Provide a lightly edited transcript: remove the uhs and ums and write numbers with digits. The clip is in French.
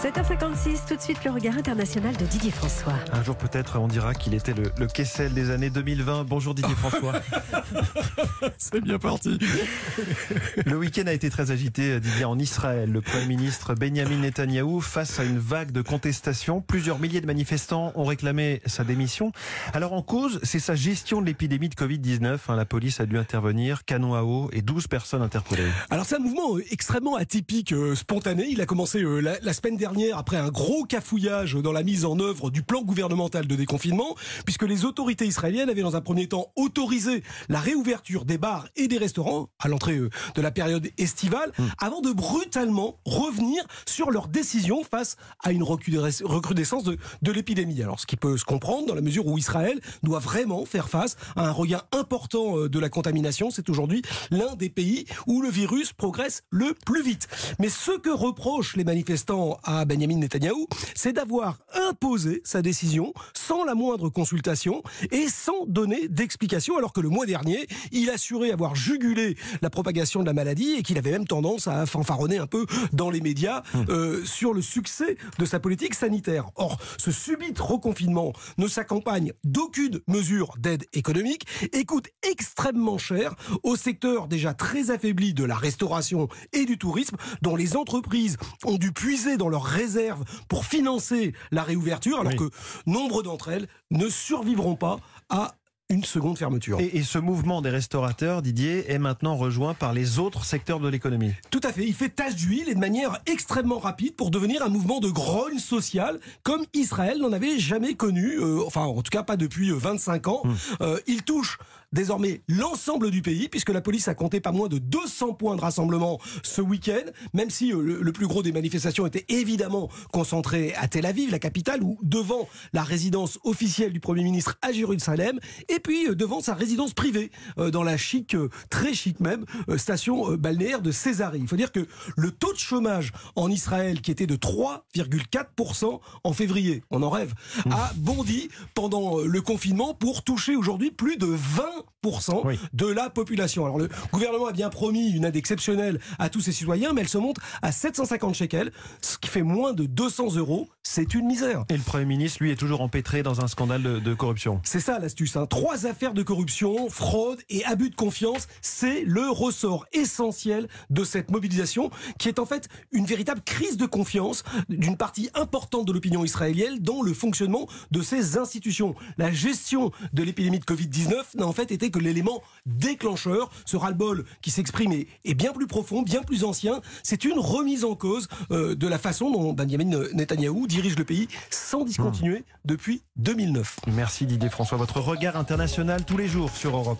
7h56, tout de suite le regard international de Didier François. Un jour peut-être on dira qu'il était le Kessel des années 2020. Bonjour Didier François. C'est bien parti. Le week-end a été très agité, Didier, en Israël. Le Premier ministre Benjamin Netanyahou face à une vague de contestation. Plusieurs milliers de manifestants ont réclamé sa démission. Alors en cause, c'est sa gestion de l'épidémie de Covid-19. La police a dû intervenir, canon à eau et 12 personnes interpellées. Alors c'est un mouvement extrêmement atypique, spontané. Il a commencé la semaine dernière après un gros cafouillage dans la mise en œuvre du plan gouvernemental de déconfinement, puisque les autorités israéliennes avaient dans un premier temps autorisé la réouverture des bars et des restaurants à l'entrée de la période estivale, avant de brutalement revenir sur leur décision face à une recrudescence de l'épidémie. Alors ce qui peut se comprendre dans la mesure où Israël doit vraiment faire face à un regain important de la contamination. C'est aujourd'hui l'un des pays où le virus progresse le plus vite. Mais ce que reprochent les manifestants à Benjamin Netanyahou, c'est d'avoir imposé sa décision sans la moindre consultation et sans donner d'explication, alors que le mois dernier, il assurait avoir jugulé la propagation de la maladie et qu'il avait même tendance à fanfaronner un peu dans les médias sur le succès de sa politique sanitaire. Or, ce subit reconfinement ne s'accompagne d'aucune mesure d'aide économique et coûte extrêmement cher au secteur déjà très affaibli de la restauration et du tourisme, dont les entreprises ont dû puiser dans leurs réserves pour financer la réouverture, alors que nombre d'entre elles ne survivront pas à une seconde fermeture. Et ce mouvement des restaurateurs, Didier, est maintenant rejoint par les autres secteurs de l'économie. Tout à fait. Il fait tache d'huile et de manière extrêmement rapide pour devenir un mouvement de grogne sociale comme Israël n'en avait jamais connu, enfin en tout cas pas depuis 25 ans. Il touche désormais l'ensemble du pays, puisque la police a compté pas moins de 200 points de rassemblement ce week-end, même si le plus gros des manifestations était évidemment concentré à Tel Aviv, la capitale, ou devant la résidence officielle du Premier ministre à Jérusalem, et puis devant sa résidence privée, dans la chic, très chic même, station balnéaire de Césarée. Il faut dire que le taux de chômage en Israël, qui était de 3,4% en février, on en rêve, a bondi pendant le confinement pour toucher aujourd'hui plus de 20% de la population. Alors le gouvernement a bien promis une aide exceptionnelle à tous ses citoyens, mais elle se monte à 750 shekels, ce qui fait moins de 200 €. C'est une misère. Et le Premier ministre, lui, est toujours empêtré dans un scandale de corruption. C'est ça l'astuce. 3 affaires de corruption, fraude et abus de confiance. C'est le ressort essentiel de cette mobilisation, qui est en fait une véritable crise de confiance d'une partie importante de l'opinion israélienne dans le fonctionnement de ses institutions. La gestion de l'épidémie de Covid-19 n'a en fait été que l'élément déclencheur. Ce ras-le-bol qui s'exprime est bien plus profond, bien plus ancien. C'est une remise en cause de la façon dont Benjamin Netanyahou dirige le pays sans discontinuer depuis 2009. Merci Didier François. Votre regard international tous les jours sur Europe 1.